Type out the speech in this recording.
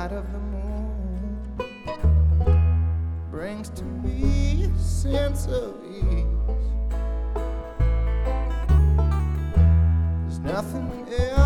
light of the moon brings to me a sense of ease. There's nothing else